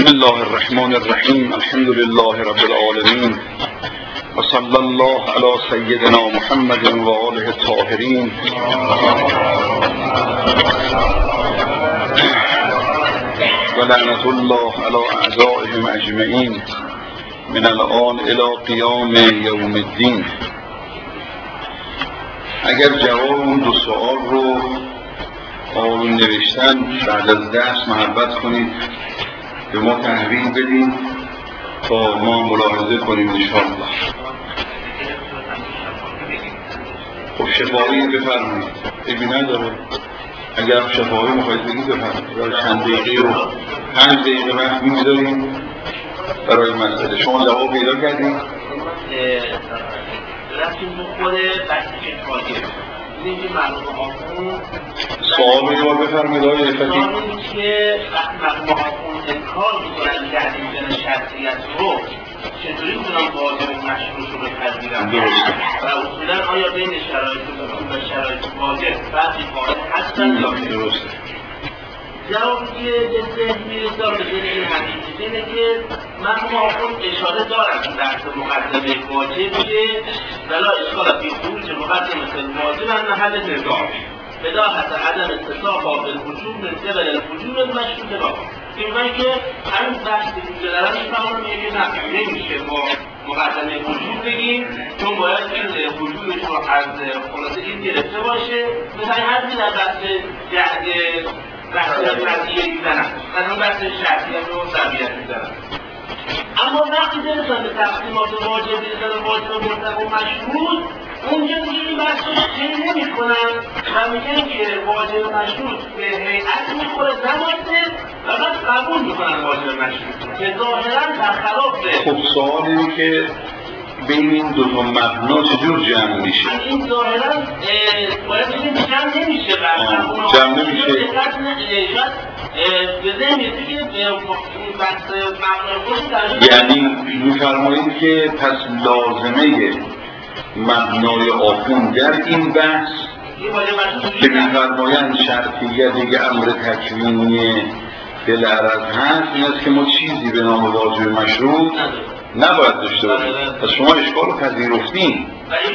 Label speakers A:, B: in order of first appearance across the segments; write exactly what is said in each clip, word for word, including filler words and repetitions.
A: بسم الله الرحمن الرحیم. الحمد لله رب العالمین و صلی الله علی سیدنا محمد و آله الطاهرین. و لعنت الله علی اعدائهم اجمعین من الان الی قیام یوم الدین. اگر جواب اون دو سوال رو آقایون نوشتن بعد از درس محبت کنید به ما تحویل بدین تا ما ملاحظه کنیم انشاءالله. خب شفاهی بفرمایید. ایبی نداره. اگر شفاهی مخواهید بگید بفرمایید. برای چند دقیقه رو پنج دقیقه وقت می‌گذاریم برای مسئله. شما جواب پیدا کردید؟
B: رفتیم به خود بحثی فاجعه اینکه مرحوم آخوند
A: سوال رو یه بفرمایید آقای رفتی.
B: سوال اینه که وقتی مرحوم آخوند انکار میکنن تحلیل شرطیت رو چطوری میتونن واجب مشروط رو بپذیرن؟
A: درسته.
B: و اصولا آیا بین شرایط مطلوب و شرایط واجب فرقی قائل هستن یا نه؟
A: درسته.
B: جوابی که به ذهن میرسه به ذهن این حقیقی اینه که مرحوم آخوند اشاره دارن که درس مقدمه واجب که ولا اشکال فی خروج مقدمه الواجب عن محل نزاع بداهت عدم اتصاف بالوجوب من قبل الوجوب المشروط له. میگن که همین بحثی که دارن میفهمن میگه نه نمیشه با مقدمه وجوب بگیم چون باید این وجودش رو از خلاصه این گرفته باشه. مثلا حرفی در بحث جهد بحثیت مرضیه میزنن، مثلا بحث شرطیت و طبیعت میزنن. اما وقتی برسن به تقسیمات واجب میزنن واجب مرتب و مشروط، اونجا دیگه این بحث رو خیلی نمی کنن و میگن که واجب مشروط به هیئت میخوره نمازه و بعد قبول میکنن واجب مشروط که ظاهرا برخلاف.
A: خب سوال اینه که بین این دو تا مبنا چجور جمع میشه؟
B: این ظاهرا باید بگیم جمع نمیشه.
A: جمع نمیشه. یعنی میفرمایید که پس لازمه مبنای آخوند در این بحث که میفرمایند شرطیت یک امر تکوینی بالعرض هست این است که ما چیزی به نام واجب مشروط نباید داشته باشیم. پس شما اشکال رو پذیرفتین.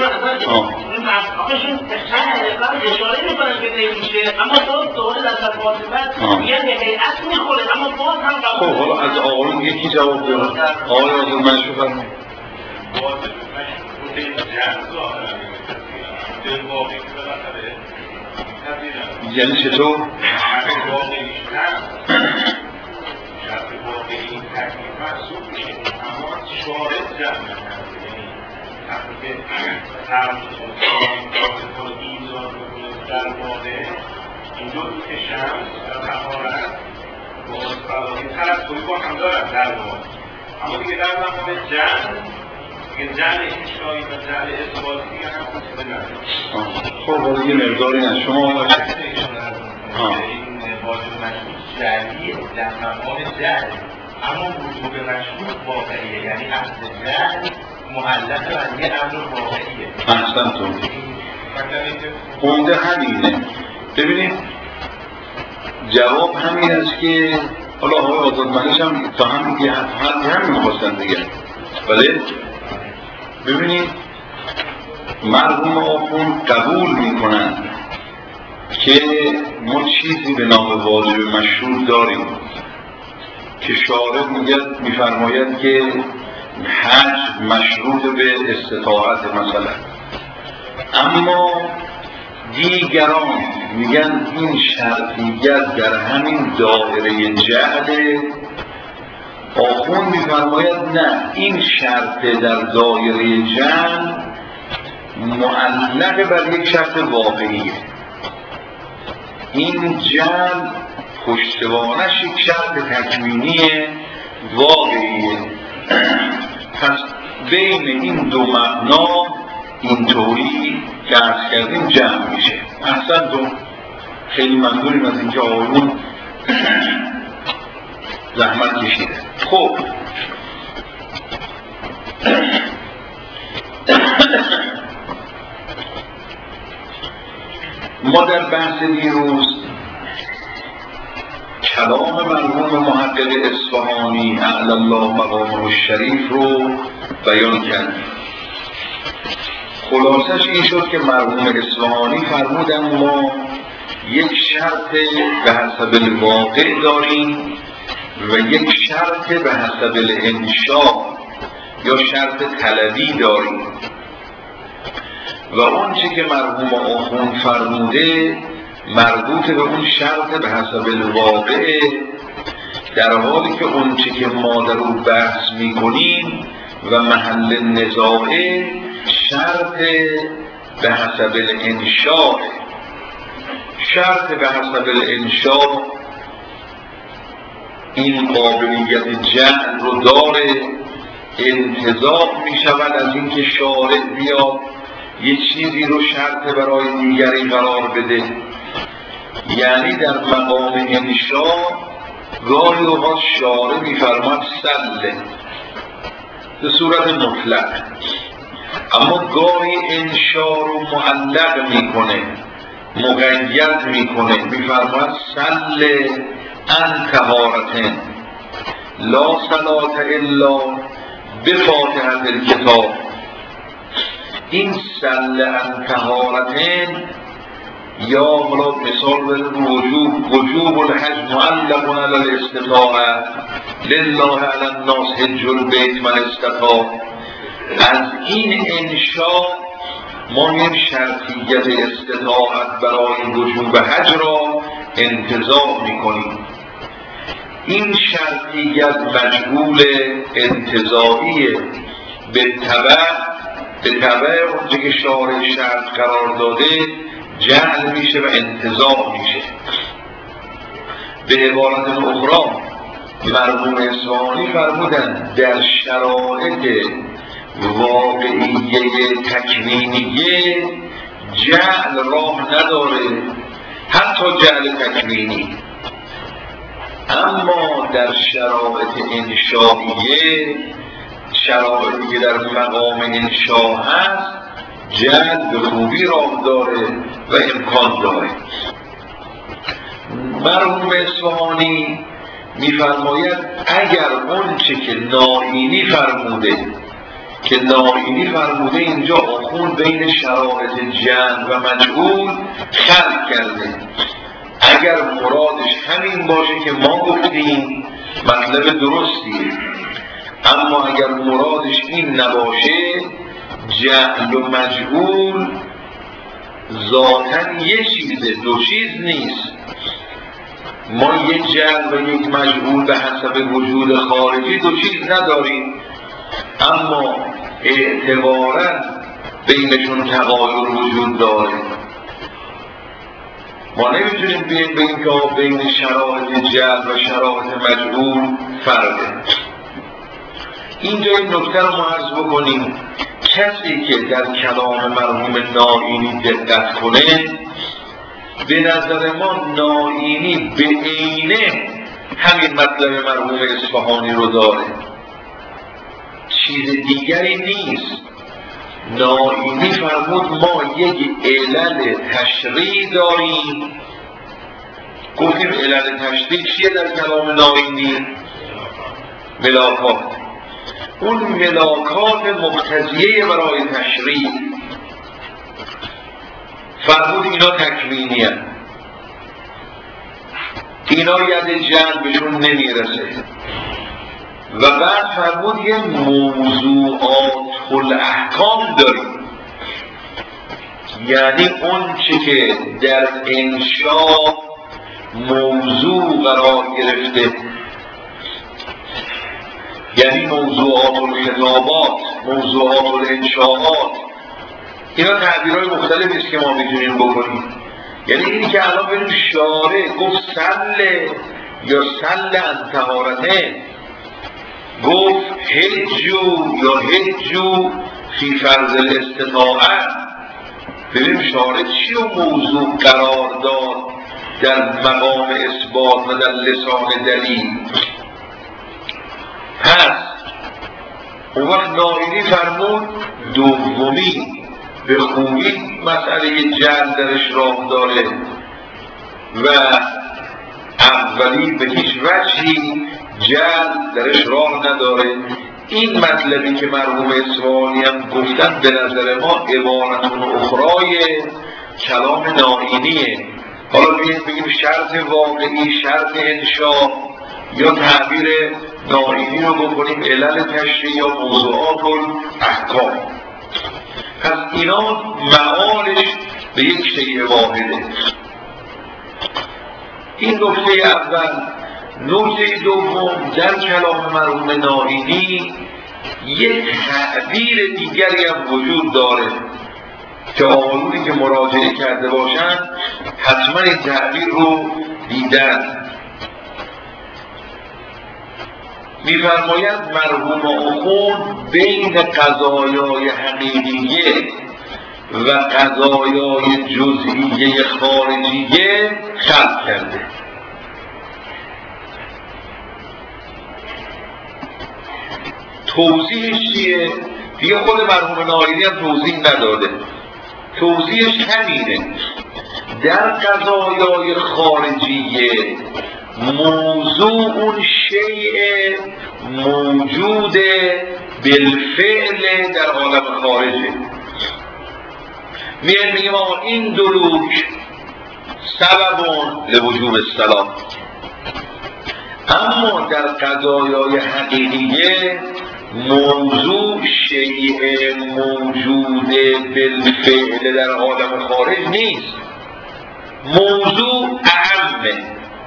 B: آخهشون چند دقیقه اشاره میکنن که نمیشه اما باز دوباره در تفاصیل میگن به هیئت میخوره اما باز هم
A: خب حالا از آقایون یکی جواب بده. آقای آقای منشو فرمایید.
C: واجب مشروط به جهت ظاهرا به واقعی که بالاخره
A: یعنی چطور؟
C: شرط واقعیش هست شرط واقعی تکلیف محسوب میشه اما شارط جمع نکنه. یعنی وقتی که هر کار ایزار بکنه در واقع این دو که شمس و طهارت با فضایی تلقی با هم دارن در واقع. اما دیگه در مقام جمع دیگه جمع اشتایی و جمع اثباتی دیگه هم کنسیده نداره.
A: خب حالا یه مقداری نه شما
C: این واجب مشروط جعلیه در مقام جعل اما وجوب مشروط واقعیه. یعنی اصل جعل معلق بر یه امر واقعیه.
A: احسن تو عمده همینه. ببینید جواب همین است که حالا آقای آزادمندش هم تا همین که همین میخواستن بگن. بله ببینید مرحوم آخوند قبول میکنن که ما چیزی به نام واجب مشروط داریم که شارع میگه میفرماید که حج مشروط به استطاعت مثلا، اما دیگران میگن این شرطیت در همین دایره جهل. آخوند میفرماید نه این شرط در دایره جهل معلق بر یک شرط واقعیه. این جهل پشتوانش یک شرط تکوینی واقعیه. پس بین این دو مبنا اینطوری که عرض کردیم جمع میشه. احسن دو خیلی ممنونیم از اینکه آقایون زحمت کشیده. خب ما در بحث دیروز کلام مرحوم محقق اصفهانی اعلی الله مقامه الشریف رو بیان کردیم. خلاصش این شد که مرحوم اصفهانی فرمودن ما یک شرط به حسب الواقع داریم و یک شرط به حسب الانشاء یا شرط طلبی داریم و اون چه که مرحوم آخوند فرموده مربوط به اون شرط به حسب الواقع، در حالی که اون چه که ما در اون بحث میکنیم و محل نزاعه شرط به حسب الانشاء. شرط به حسب الانشاء این قابلیت جعل رو داره، انتزاع می شود از اینکه شارع بیا یه چیزی رو شرط برای دیگری قرار بده. یعنی در مقام انشاء گاهی اوقات شارع می‌فرماید سله به صورت مطلق، اما گاهی انشاء رو معلق میکنه، مقید میکنه، می‌فرماید سله ان طهارة لا صلاة الا بفاتحة الکتاب. این سله ان طهارة یا حالا مثال بزن وجوب وجوب الحج معلق علی الاستطاعه لله علی الناس حج البیت من استطاع. از این انشاء ما یک شرطیت استطاعت برای وجوب حج را انتزاع میکنیم. این شرطیت مجهول انتزاعیه به تبع به تبع اونچه که شارع شرط قرار داده جعل میشه و انتزاع میشه. به عبارت اخرى مرحوم اصفهانی فرمودن در شرایط واقعیه تکوینیه جعل راه نداره، حتی جعل تکوینی، اما در شرایط انشائیه، شرایطی که در مقام انشاء هست، جعل به خوبی راه داره و امکان داره. مرحوم اصفهانی میفرماید اگر اون چه که نائینی فرموده که نائینی فرموده اینجا آخوند بین شرایط جعل و مجهول خلق کرده، اگر مرادش همین باشه که ما گفتیم مطلب درستیه، اما اگر مرادش این نباشه جعل و مجهول ذاتاً یه چیزه، دو چیز نیست. ما یک جعل و یک مجهول به حسب وجود خارجی دو چیز نداریم، اما اعتباراً بینشون تغایر وجود داره. ما نمیتونیم بگیم به این که بین شرایط جعل و شرایط مجهول فرقه. اینجا این نکته رو ما عرض بکنیم، کسی که در کلام مرحوم نائینی دقت کنه به نظر ما نائینی به عینه همین مطلب مرحوم اصفهانی رو داره، چیز دیگری نیست. نائینی فرمود ما یک علل تشریع داریم. گفتیم علل تشریع چیه در کلام نائینی؟ ملاکات. اون ملاکات مقتضیه برای تشریع. فرمود اینا تکوینی هست، اینا ید جعل بهشون نمیرسه. و بعد فرمود یه موضوعات الاحکام داریم، یعنی اون چه که در انشاء موضوع قرار گرفته، یعنی موضوعات الخطابات، موضوعات الانشاءات، اینا تعبیرهای مختلفی است که ما میتونیم بکنیم. یعنی اینی که الان بریم شارع گفت سله یا سله ان طهارته، گفت حجو یا حجو فی فرض الاستطاعه، ببینیم شارع چی رو موضوع قرار داد در مقام اثبات و در لسان دلیل. پس اون وقت نائینی فرمود دومی به خوبی مسئله جعل درش راه داره و اولی به هیچ وجهی جلب درش راه نداره. این مطلبی که مرحوم اصفهانی هم گفتن به نظر ما عبارتون اخرای کلام نائینیه. حالا بیاییم بگیم شرط واقعی، شرط انشا، یا تعبیر نائینی رو بکنیم علل تشریع یا موضوعات الاحکام. پس اینا معالش به یک شیء واحده. این نکته اول. نکته دوم، در کلام مرحوم نائینی یک تعبیر دیگری هم وجود داره که آقایونی که مراجعه کرده باشند حتما این تعبیر رو دیدن. می‌فرماید مرحوم آخوند بین قضایای حقیقیه و قضایای جزئیه خارجیه خلط کرده. توضیحش چیه؟ دیگه خود مرحوم نائینی هم توضیح نداده. توضیحش همینه: در قضایای خارجیه موضوع اون شیء موجود بالفعل در عالم خارجه. میگیم میگیم آقا این دلوک سببون لوجوب الصلاة، اما در قضایای حقیقیه موضوع شیء موجود بالفعل در عالم خارج نیست. موضوع اعمه،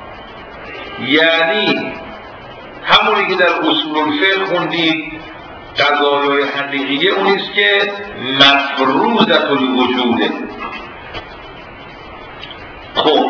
A: یعنی همونی که در اصول الفقه خوندید قضایای حقیقیه اونیست که مفروضة الوجوده. خب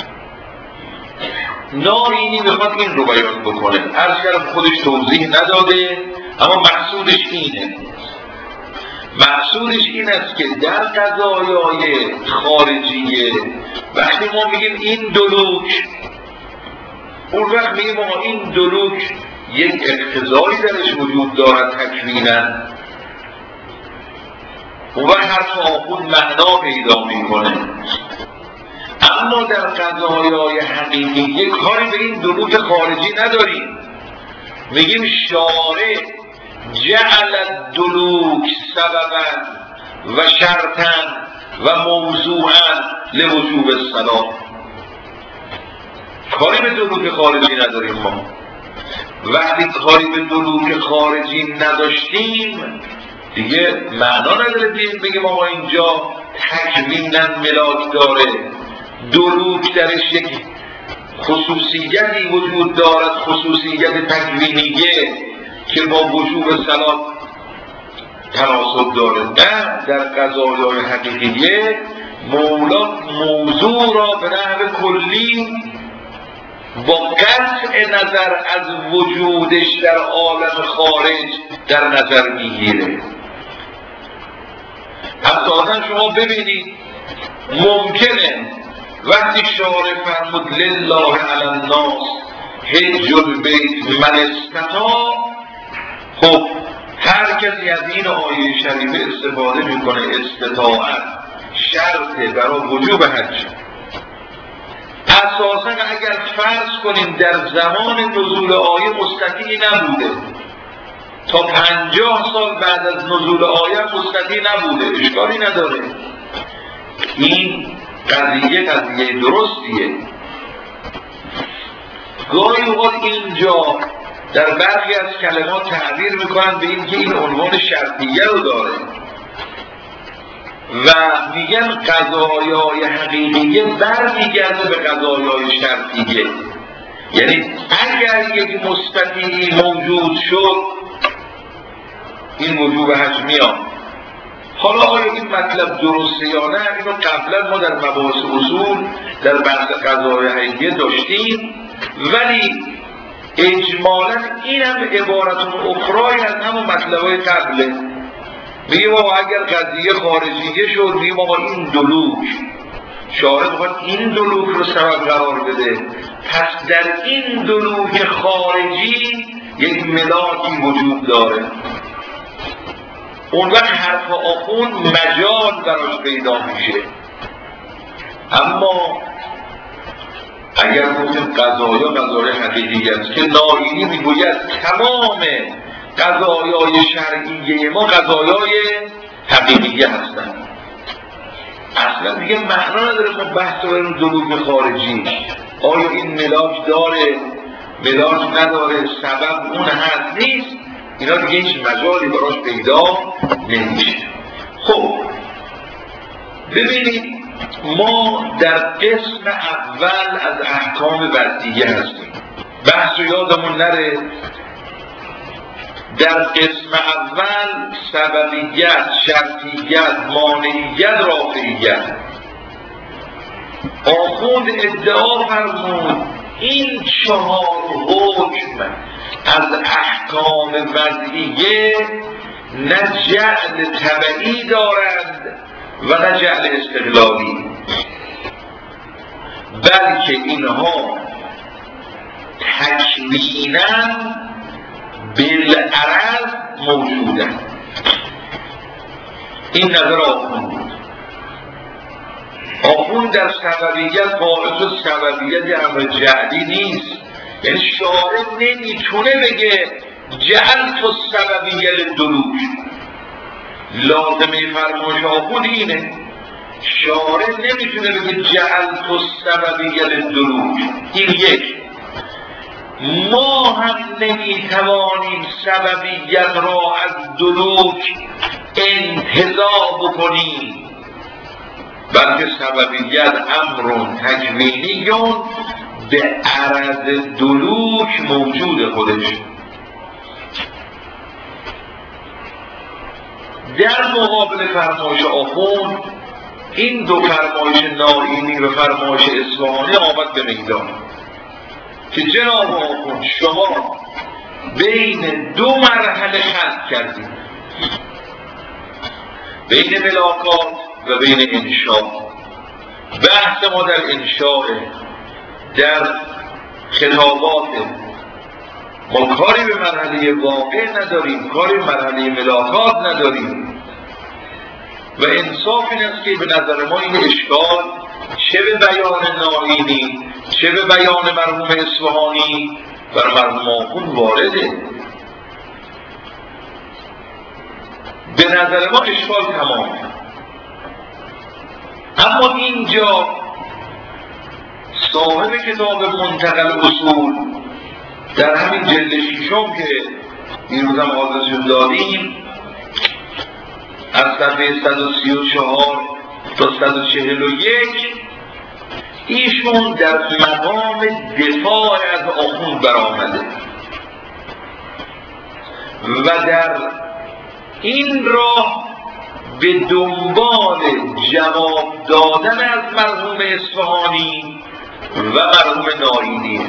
A: نائینی میخواد این رو بیان بکنه. عرض کردم خودش توضیح نداده، اما مقصودش اینه. مقصودش این است که در قضایای خارجیه وقتی ما میگیم این دلوک، اون وقت میگیم آقا این دلوک یک اقتضایی درش وجود دارد تکویناً، اون وقت حرف آخوند معنا پیدا میکنه. اما در قضایای حقیقی یک کاری به این دلوک خارجی نداریم. میگیم شارع جعل الدلوک سببا و شرطا و موضوعا لوجوب الصلاة. کاری به دلوک خارجی نداریم. ما وقتی کاری به دلوک خارجی نداشتیم دیگه معنا نداره بگیم آقا اینجا تکویناً ملاک داره، دلوک درش یک خصوصیتی وجود دارد، خصوصیت تکوینیه که با وجوب صلاة تناسب داره. نه، در قضایای حقیقیه مولا موضوع را به نحو کلی با قطع نظر از وجودش در عالم خارج در نظر میگیره. اصلا شما ببینید ممکنه وقتی شارع فرمود لله علی الناس حج البیت من استطاع، خب هر کسی از این آیه شریفه استفاده میکنه استطاعت شرط برای وجوب حج. اساسا اگر فرض کنیم در زمان نزول آیه مستطیع نبوده، تا پنجاه سال بعد از نزول آیه مستطیع نبوده، اشکالی نداره. این قضیه قضیه درستیه. گاهی اوقات اینجا در برخی از کلمات تعبیر میکنن به این که این عنوان شرطیه رو داره و میگن قضایای حقیقیه برمیگرده به قضایای شرطیه. یعنی اگر یک مستطیعی موجود شد این وجوب حج میاد. حالا آیا این مطلب درسته یا نه اینو قبلا ما در مباحث اصول در بحث قضایای حقیقیه داشتیم، ولی اجمالا این هم عبارتون اخرای از همون مطلبای قبله. میگیم آقا اگر قضیه خارجیه شد میگیم آقا این دلوک شارع بخواد این دلوک رو سبب قرار بده، پس در این دلوک خارجی یک ملاکی وجود داره. اون وقت حرف آخوند مجال براش پیدا میشه. اما اگر گفتیم قضایا قضای حقیقی است که نائینی میگوید تمام قضایای شرعیه ما قضایای حقیقی هستند. اصلا دیگه معنا نداره ما بحث رو بریم دروغ خارجی، آیا این ملاک داره ملاک نداره، سبب اون هست نیست، اینا دیگه هیچ مجالی براش پیدا نمیشه. خب ببینید ما در قسم اول از احکام وضعیه هستیم، بحث رو یادمون نره. در قسم اول سببیت، شرطیت، مانعیت، رافعیت. آخوند ادعا فرمود این چهار حکم از احکام وضعیه نه جعل تبعی دارند و نه جعل استقلالی، بلکه اینها تکویناً بالعرض موجودند. این نظر آخوند بود. آخوند در سببیت باعث و سببیت امر جعلی نیست، یعنی شارع نمیتونه بگه جعلت السببیه للدلوک. لازمه فرمایش آخوند اینه، شارع نمیتونه بگه جعلت السببیه للدلوک. این یک. ما هم نمیتوانیم سببیت را از دلوک انتزاع بکنیم، بلکه سببیت امر تکوینیون به عرض دلوک موجود خودش. در مقابل فرمایش آخوند این دو فرمایش نائینی و فرمایش اصفهانی آمد به میدان که جناب آخوند شما بین دو مرحله خلق کردید، بین ملاکات و بین انشاء. بحث ما در انشاء، در خطابات ما کاری به مرحله واقع نداریم، کاری به مرحله ملاکات نداریم و انصاف این است که به نظر ما این اشکال چه به بیان نائینی چه به بیان مرحوم اصفهانی بر مرحوم آخوند وارده. به نظر ما اشکال تمامه. اما اینجا صاحب کتاب منتقل اصول در همین جلد ششم که دیروز هم آدرسش دادیم از صفحه صد و سی و چهار تا صد و چهل و یک ایشون در مقام دفاع از آخوند برآمده و در این راه به دنبال جواب دادن از مرحوم اصفهانی و مرحوم نائینی.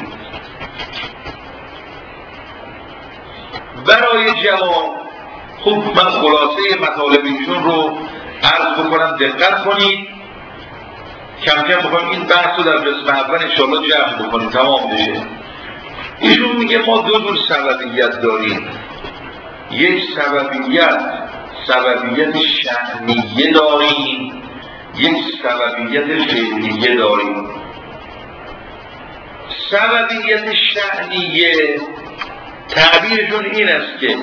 A: برای جواب خوب من خلاصه مطالب ایشون رو عرض بکنم، دقت کنید. کم کم بکنم این بحث رو در قسم اول انشاءالله جمع بکنیم تمام بشه. ایشون میگه ما دو جور سببیت داریم، یک سببیت سببیت شأنیه داریم، یک سببیت فعلیه داریم. سببیت شأنیه تعبیرشون این است که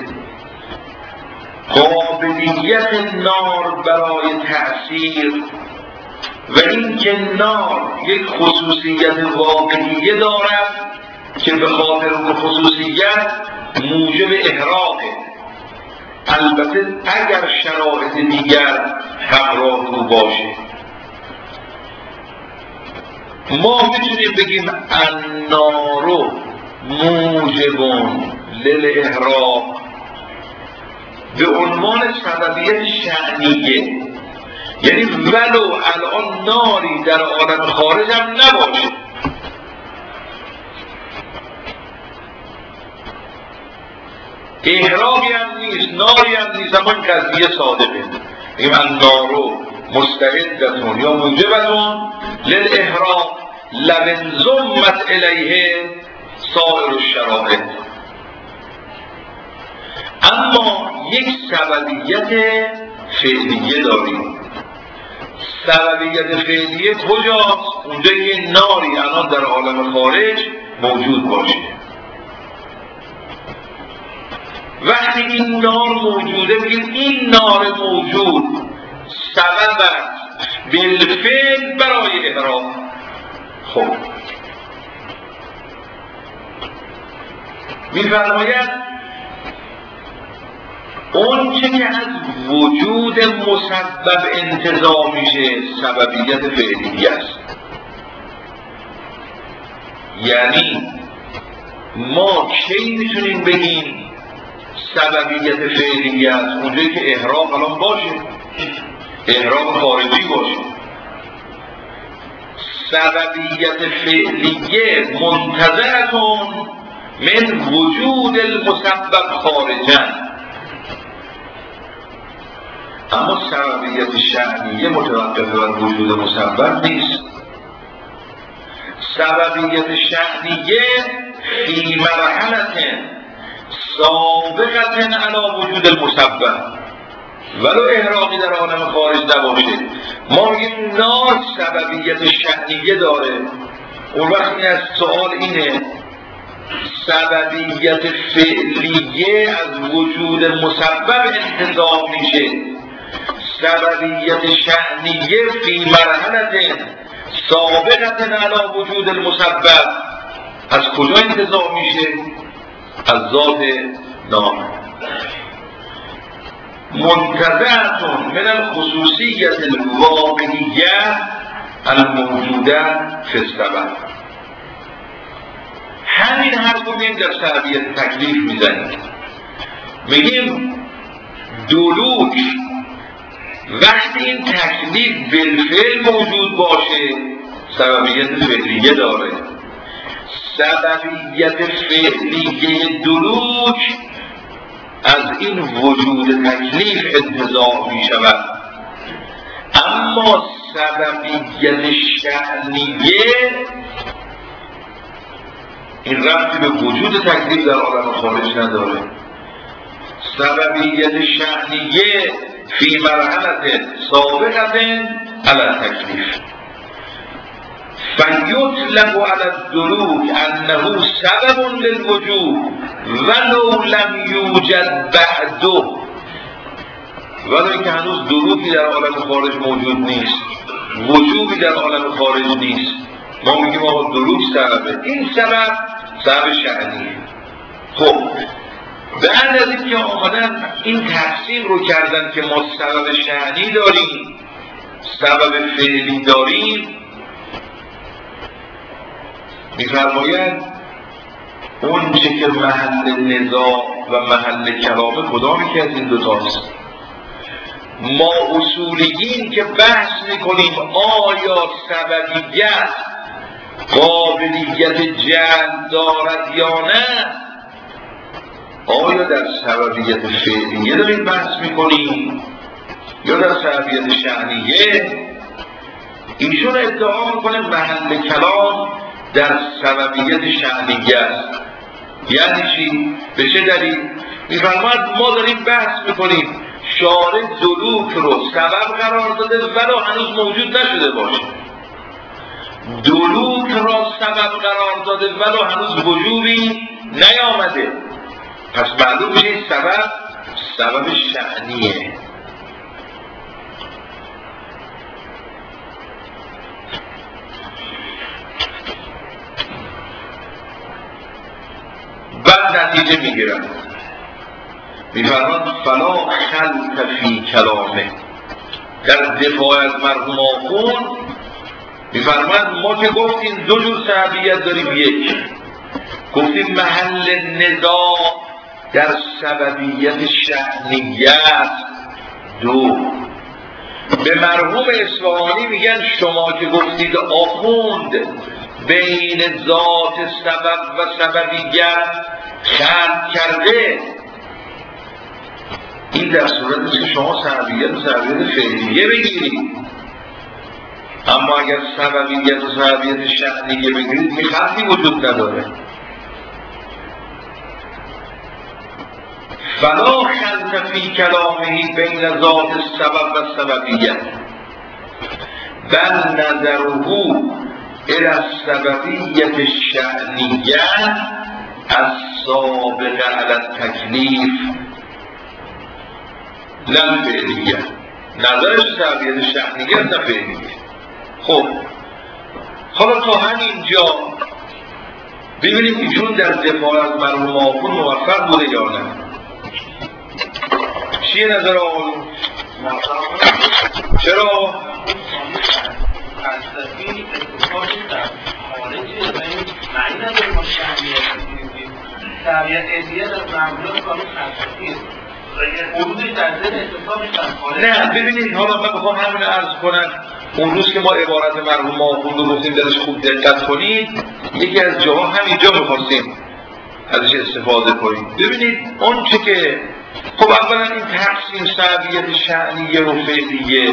A: قابلیت نار برای تأثیر و اینکه نار یک خصوصیت واقعیه دارد که به خاطر اون خصوصیت موجب احراقه، البته اگر شرایط دیگر همراه او باشه. ما میتونیم بگیم النار موجب للاحراق به عنوان سببیت شأنیه، یعنی ولو الان ناری در عالم خارج هم نباشه، احراقی هم نیست، ناری هم نیست، اما این قضیه صادقه. این النارو مستعدتون یا موجبتون للاحراق لمن ضمت الیه سائر الشرائط. اما یک سببیت فعلیه داریم. سببیت فعلیه کجاست؟ اونجا یه ناری الان در عالم خارج موجود باشه. وقتی این نار موجوده میگیم این نار موجود سبب است بالفعل برای احراق. خب میفرماید اون چه که از وجود مسبب انتزاع میشه سببیت فعلیه است. یعنی ما کی میتونیم بگیم سببیت فعلیه است؟ اونجایی که احراق الان باشه، احراق خارجی باشه. سببیت فعلیه منتزعتون من وجود المسبب خارجا، اما سببیت شأنیه متوقف بر وجود مسبب نیست. سببیت شأنیه فی مرحله سابقه علی وجود المسبب ولو احراقی در عالم خارج نباشه. ما میگیم نار سببیت شأنیه داره. اون وقت این از سوال اینه سببیت فعلیه از وجود مسبب انتزاع میشه، سببیت شأنیه فی مرحله سابقه علی وجود المسبب از کجا انتزاع میشه؟ از ذات نام. منتزعتون من الخصوصیت الواقعیه الموجوده فی السبب. همین حرف رو میگیم در سببیت تکلیف میزنیم. میگیم دلوک وقتی این تکلیف بالفعل موجود باشه سببیت فعلیه داره. سببیت فعلیه دلوک از این وجود تکلیف انتزاع می شود، اما سببیت شأنیه این ربطی به وجود تکلیف در عالم خارج نداره. سببیت شأنیه فی مرحله سابقه علی تکلیف فیطلق علی الدلوک انه سبب للوجود ولو لم یوجد بعده. ولو اینکه هنوز دلوکی در عالم خارج موجود نیست، وجودی در عالم خارج نیست، ما میگیم آقا دلوک سببه. این سبب سبب شأنیه. خب بعد از اینکه آمدن این تقسیم رو کردن که ما سبب شأنی داریم سبب فعلی داریم، میفرماید اون چه که محل نزاع و محل کلامه کدامی که از این دوتاست؟ ما اصولیین که بحث میکنیم آیا سببیت قابلیت جعل دارد یا نه، آیا در سببیت فعلیه داریم بحث میکنیم یا در سببیت شأنیه؟ ایشون ادعا میکنه محل کلام در سببیت شأنیه است. یعنی چی؟ به چه دلیل؟ میفرماید ما داریم بحث میکنیم شارع دلوک رو سبب قرار داده ولو هنوز موجود نشده باشه، دلوک را سبب قرار داده ولو هنوز وجودی نیامده، پس معلوم میشه سبب سبب شأنیه. بعد نتیجه میگیرن میفرمان فلا خلط فی کلامه. در دفاع از مرحوم آخوند میفرمان ما که گفتیم دو جور سببیت داریم، یک گفتیم محل نزاع در سببیت شأنیه است، دو به مرحوم اصفهانی میگن شما که گفتید آخوند بین ذات سبب و سببیت خلط کرده، این در صورتی که شما سببیت و سببیت فعلیه بگیرید، اما اگر سببیت و سببیت شأنیه بگیرید که خلطی وجود نداره. فلا خلط فی کلامه بین ذات سبب و سببیت. بل نظره الى السببیت الشأنیه السابقه علی التکلیف لن فعلیه. نظرش سببیت شأنیه نه فعلیه. خب حالا تا همینجا ببینیم ایشون در دفاع از مرحوم آخوند موفق بوده یا نه. چیه نظر آقایون؟ چرا؟
B: فلسفی اتفاقی در خارجی و این معنی نداره ما شرعیت ادیه در معمولات کامل فلسفیه خروجی در ذهن اتفاقی در خارج.
A: نه ببینید حالا من بخوام همین عرض کنم، اون روز که ما عبارت مرحوم آخوند رو گفتیم درش خوب دقت کنید، یکی از جاها همینجا می‌خواستیم ازش استفاده کنیم. ببینید اون چه که خب اولا این تقسیم سببیت شأنیه و فعلیه،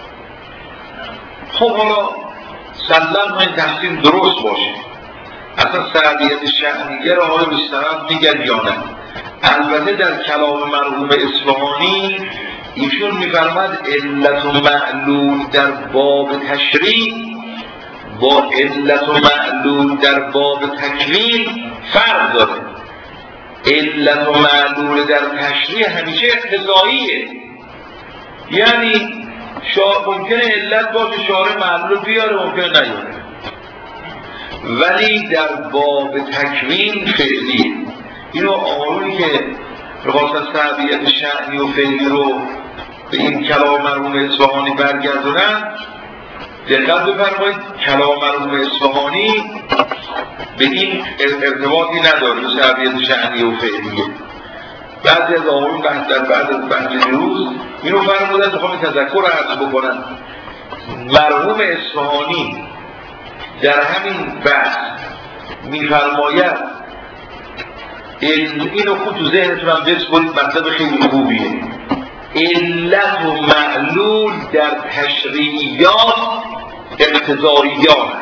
A: خب حالا سلم این تقسیم درست باشه، اصلا سببیت شأنیه را آقای مسترد میگن یا نه. البته در کلام مرحوم اصفهانی ایشون میفرماد علت و معلول در باب تشریع با علت و معلول در باب تکوین فرق داره. علت و معلول در تشریع همیشه اقتضاییه، یعنی شا... ممکنه علت باشه شارع معلول بیاره ممکنه نیاره، ولی در باب تکوین فعلیه. اینو آقایونی که بخواستن سببیت شأنی و فعلی رو به این کلام مرحوم اصفهانی برگردونن دقت بفرمایید، کلام مرحوم اصفهانی به این ارتباطی نداره به سببیت شأنی و فعلیه. بعضی از آقایون بعد در بعد از بحث روز اینو فرمودن، میخوام تذکر عرض بکنم. مرحوم اصفهانی در همین بحث میفرماید، اینو خود تو ذهنتون هم بسپرید، مطلب خیلی خوبیه. علت و معلول در تشریعیات اقتضاییات،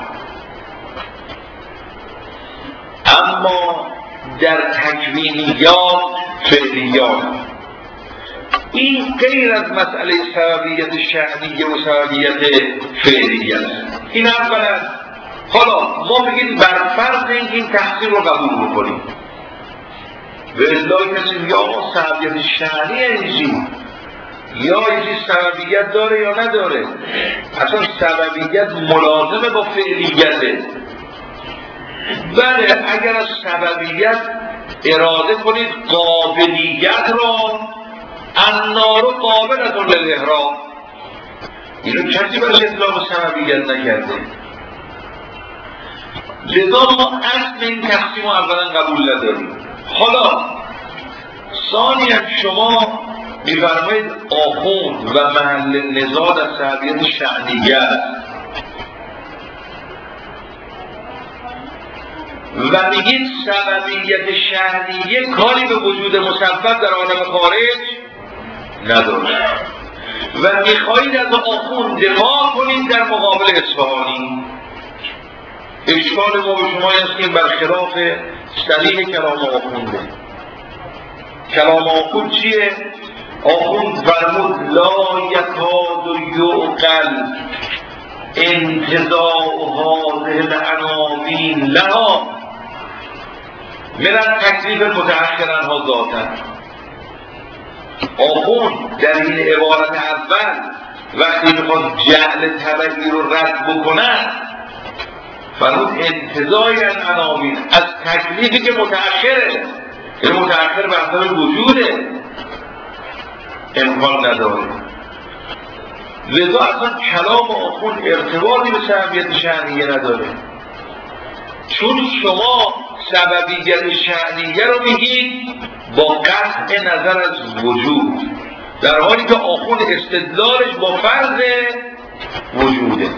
A: اما در تکوینیات فعلیات. این غیر از مسئله سببیت شأنیه و سببیت فعلیه است. این اولا. حالا ما بگیم بر فرض اینکه این تقسیم رو قبول بکنیم، به اصطلاح کسی میگه آقا سببیت شأنی یعنی یا یه سببیت داره یا نداره. اصلا سببیت ملازمه با فعلیته. بله اگر از سببیت اراده کنید قابلیت را، النار قابل از اون للإحراق، اینو کسی برش اطلاق سببیت نکرده. لذا ما اصل این تقسیم رو اولا قبول نداریم. حالا ثانیاً شما می‌فرمایید آخوند و محل نزاع در سببیت شأنیه است و میگید سببیت شأنیه کاری به وجود مسبب در عالم خارج نداره و میخواهید از آخوند دفاع کنید در مقابل اصفهانی. اشکال ما به شما است که برخلاف صریح کلام آخونده. کلام آخوند چیه؟ آخوند فرمود لا یکاد یعقل انتزاع هذه العناوین لها من التکلیف المتأخر عنها ذاتا. آخوند در این عبارت اول وقتی میخواد جعل تبعی رو رد بکنن فرمود انتزاع العناوین از تکلیفی که متأخره، این متأخر بحثای وجوده امکان نداره. لذا اصلا کلام آخوند ارتباطی به سببیت شأنیه نداره، چون شما سببیت شأنیه رو میگید با قطع نظر از وجود، در حالی که آخوند استدلالش با فرض وجوده.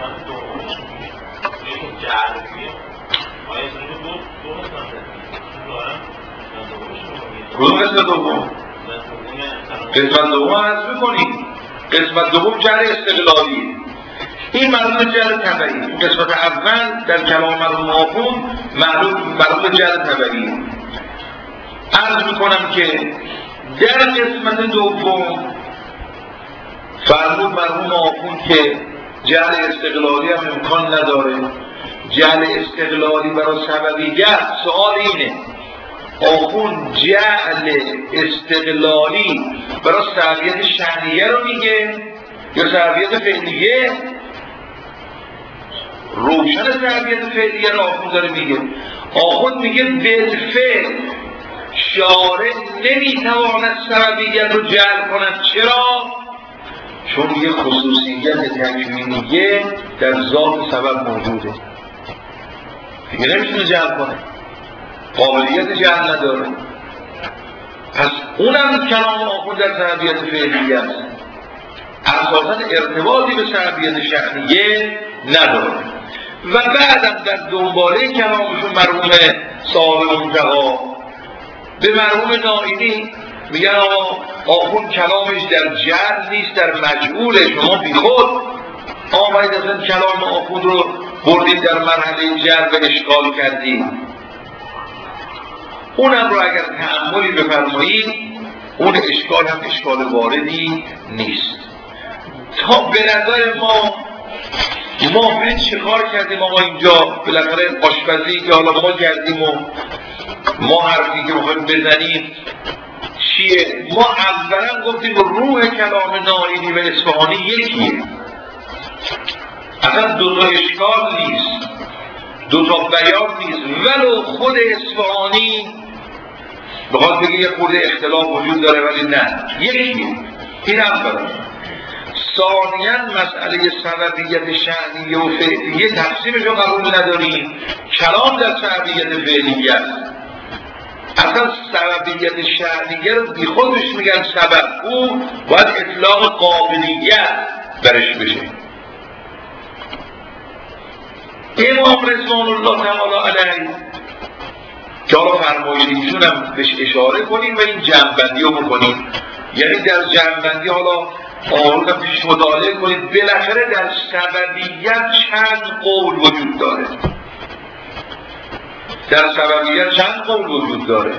A: کدوم قسمت دوم؟ قسمت دوم عرض میکنیم. قسمت دوم جهر استقلالی، این مربوط به جهر تبعی. قسمت اول در کلام مرحوم آخوند مربوط به جهر تبعی. عرض میکنم که در قسمت دوم فرمود مرحوم آخوند که جعل استقلالی هم امکان نداره. جعل استقلالی برای سببیت، سوال اینه آخون جعل استقلالی برای سببیت شأنیه رو میگه یا سببیت فعلیه؟ روشن سببیت فعلیه رو آخون داره میگه. آخون میگه بالفعل شارع نمیتواند سببیت رو جعل کند. چرا؟ چون یه خصوصیت تکوینیه در ذات سبب موجوده، دیگه نمیتونه جعل کنه، قابلیت جعل نداره. پس اونم کلام آخوند در سببیت فعلیه است، اساساً ارتباطی به سببیت شأنیه نداره. و بعدم در دنباله کلامشون مرحوم صاحب منتقا به مرحوم نائینی میگن آخوند کلامش در جعل نیست، در مجعوله. شما بی خود آمدید اصلا کلام آخوند رو بردید در مرحله جعل و اشکال کردید. اونم رو اگر تأملی بفرمایید اون اشکال هم اشکال واردی نیست. تا به نظر ما ما برید چه کار کردیم آقا اینجا بالاخره آشپزی که حالا ما کردیم و ما حرفی که میخوایم بزنیم چیه؟ ما اولا گفتیم روح کلام نائینی و اصفهانی یکیه، اصلا دو تا اشکال نیست، دو تا بیان نیست. ولو خود اصفهانی بخواد بگه یه خورده اختلاف وجود داره ولی نه یکیه. این اولا. ثانیاً مسئله سببیت شأنیه و فعلیه تقسیمش رو قبول نداریم. کلام در سببیت فعلیه است، اصلا سببیت شأنیه رو بی خودش میگن سبب، او باید اطلاق قابلیت برش بشه. امام رضوان الله تعالی علیه که حالا فرمایش ایشون هم بهش اشاره کنیم و این جمع‌بندی رو بکنیم، یعنی در جمع‌بندی حالا آن رو پیش مطالعه کنید. بالاخره در سببیت چند قول وجود داره، در سببیت چند قول وجود داره.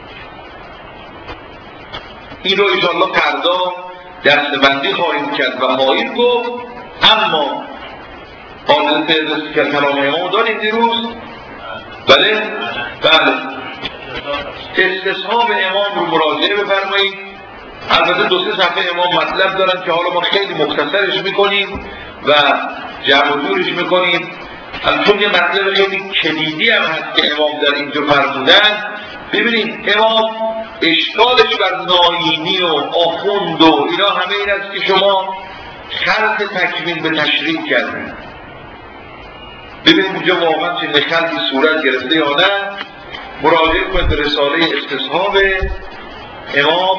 A: این رو انشاءالله فردا دستبندی خواهیم کرد و خواهیم گفت. اما حالت که کلام امام داریم دیروز، بله بله استصحاب امام رو مراجعه بفرمایید. البته دو سه صفحه امام مطلب دارن که حالا ما خیلی مختصرش میکنیم و جمع و جورش میکنیم. چون یه مطلب خیلی کلیدی هم هست که امام در اینجا فرمودن. ببینید امام اشکالش بر نائینی و آخوند و اینا همه این است که شما خلط تکوین به تشریح کردید. ببینید اونجا واقعا چه خلطی صورت گرفته یا نه. مراجعه کنید به رساله استصحاب امام.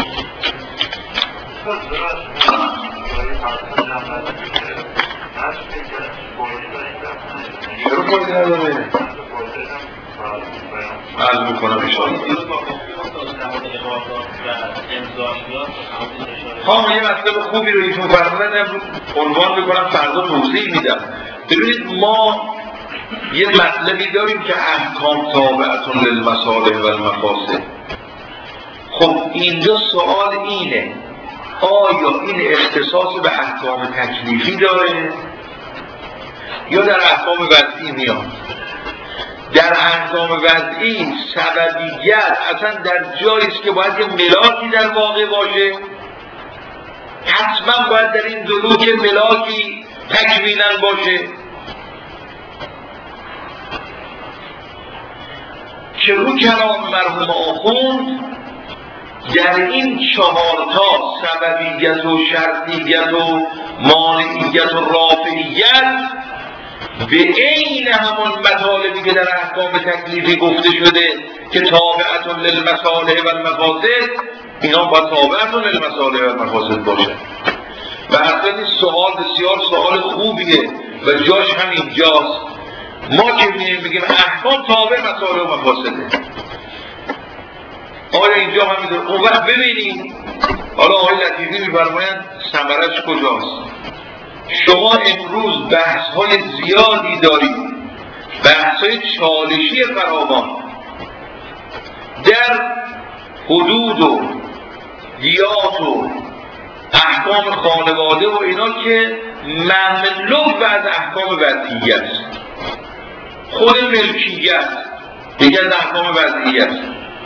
A: چرا پایدی نداره؟ عرض میکنم ایشان ها یه مطلب خوبی رو ایشون فرمودن عنوان بکنم فردا توضیح میدم. ببینید ما یه مطلبی داریم که احکام تابعتون للمصالح و المفاسد. خب اینجا سوال اینه آیا این اختصاص به احکام تکلیفی داره یا در احکام وضعی میاد؟ در احکام وضعی سببیت اصلا در جایی است که باید یه ملاکی در واقع باشه، حتما باید در این دلوک ملاکی تکوینا باشه که رو کلام مرحوم آخوند در این چهارتا سببیت و شرطیت و مانعیت و رافعیت به عین همون مطالبی که در احکام تکلیفی گفته شده که تابعتون للمصالح و المفاسد، اینا باید تابعتون للمصالح و المفاسد باشه. و اصلا این سوال بسیار سوال خوبیه و جاش هم اینجاست. ما که میگیم احکام تابع مصالح و مفاسده، آیا اینجا هم میدونم؟ اون وقت ببینید حالا آقای لطیفی میفرمایند ثمرش کجاست. شما امروز بحث های زیادی دارید، بحث های چالشی فراوان در حدود و دیات و احکام خانواده و اینا که مملو از احکام وضعیه است. خود ملکیت یکی از احکام وضعیه است.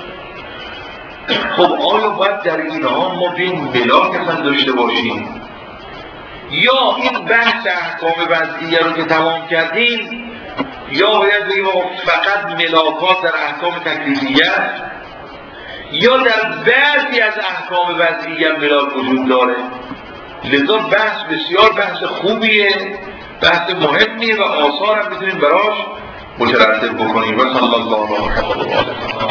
A: خب آیا باید در اینها ما بین ملاک اصلا داشته باشیم یا این بحث احکام وضعیه رو که تمام کردیم یا باید بگیم فقط ملاکات در احکام تکلیفیه یا در بعضی از احکام وضعیه ملاک وجود داره؟ لذا بحث بسیار بحث خوبیه، بحث مهمیه و آثار هم بتونیم براش مترتب بکنیم. و صلی الله علیه و آله.